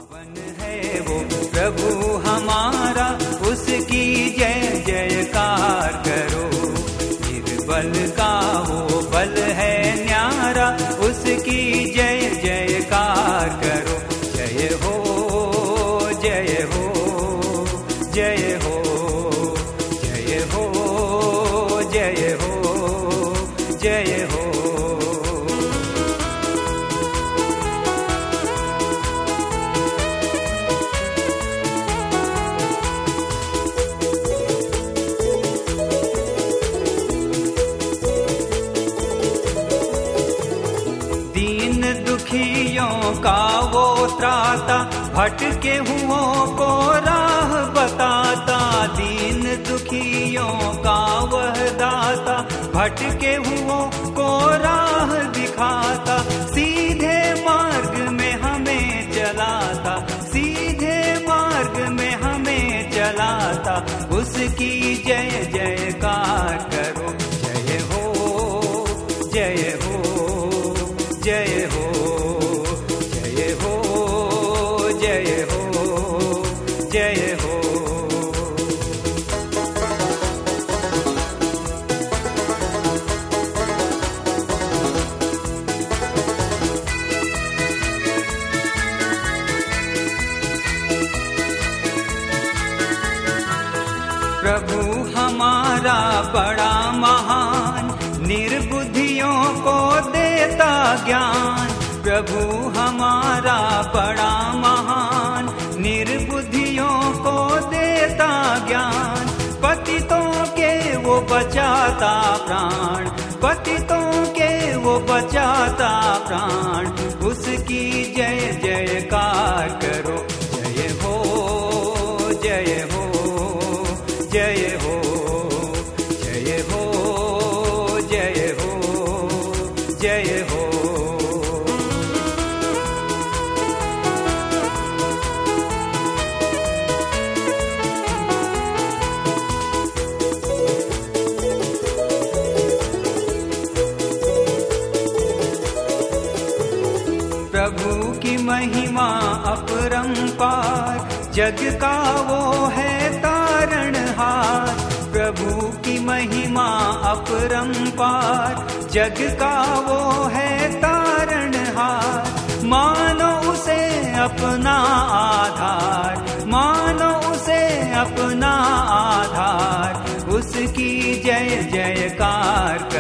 पावन है वो प्रभु हमारा, उसकी जय जयकार करो। निर्बल का वो बल है न्यारा, उसकी जय जयकार करो। जय हो जय हो जय हो जय हो जय हो जय हो। दुखियों का वो त्राता, भटके हुओं को राह बताता। दीन दुखियों का वह दाता, भटके हुओं को राह दिखाता। सीधे मार्ग में हमें चलाता, सीधे मार्ग में हमें चलाता। उसकी जय जयकार करो। जय हो जय हो जय हो जय हो जय हो जय हो। प्रभु हमारा बड़ा महान, निर्बुद्धियों को देता ज्ञान। प्रभु हमारा बड़ा महान, निर्बुद्धियों को देता ज्ञान। पतितों के वो बचाता प्राण, पतितों के वो बचाता प्राण। उसकी जय जयकार करो। जय हो जय हो जय हो जय हो जय हो जय हो। प्रभु की महिमा अपरंपार, जग का वो है तारणहार। प्रभु की महिमा अपरंपार, जग का वो है तारणहार। मानो उसे अपना आधार, मानो उसे अपना आधार। उसकी जय जयकार